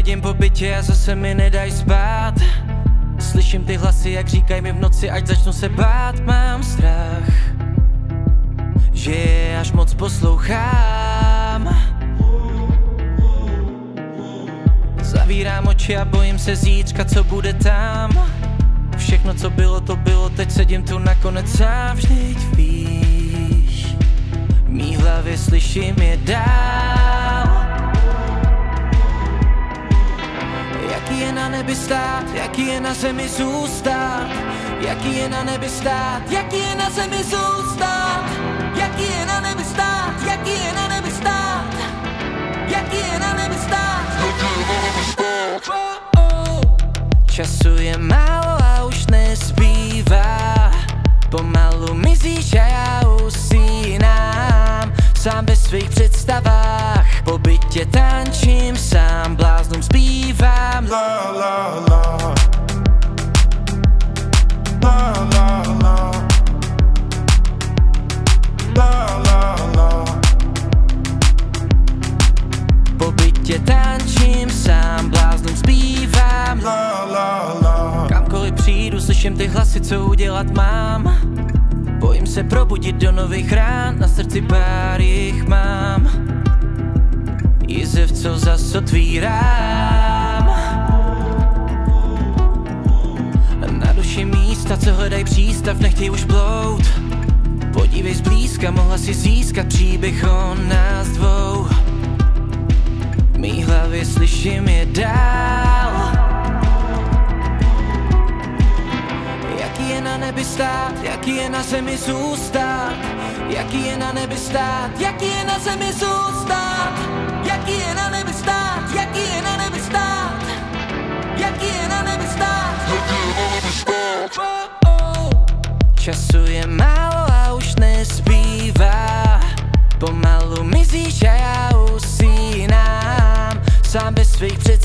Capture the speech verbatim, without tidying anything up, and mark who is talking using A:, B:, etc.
A: chodím po bytě a zase mi nedaj spát. Slyším ty hlasy, jak říkají mi v noci, ať začnu se bát. Mám strach, že je až moc poslouchám. Zavírám oči a bojím se zítřka, co bude tam. Všechno, co bylo, to bylo, teď sedím tu nakonec sám. Vždyť víš, v mý hlavě slyším je dál. Jaký je na nebi stát, jaký je na zemi zůstat. Jaký je na nebi stát, jaký je na zemi zůstat. Jaký je na nebi stát, jaký je na nebi stát. Jaký je na nebi stát, jaký je na nebi stát. Oh, oh. Času je málo a už nezbývá. Pomalu mizíš a já usínám sám ve svých představách. Po bytě tančím sám, bláznům zpívám. La la la, la la la, la la la. Po bytě tančím sám, bláznům zpívám. La la la. Kamkoliv přijdu, slyším ty hlasy, co udělat mám. Bojím se probudit do nových rán, na srdci pár jich mám. Jizev, co zas otvírám. Na duši místa, co hledají přístav, nechtěj už plout. Podívej zblízka, mohla si získat příběh o nás dvou. V mý hlavě slyším je dál. Jaký je na nebi stát, jaký je na zemi zůstat. Jaký je na nebi stát, jaký je na zemi zůstat. Jaký je na nebi stát, jaký je na nebi stát. Jaký je na nebi stát, jaký je na nebi stát. Oh, oh. Času je málo a už nezbývá. Pomalu mizíš a já usínám sám bez svých představ.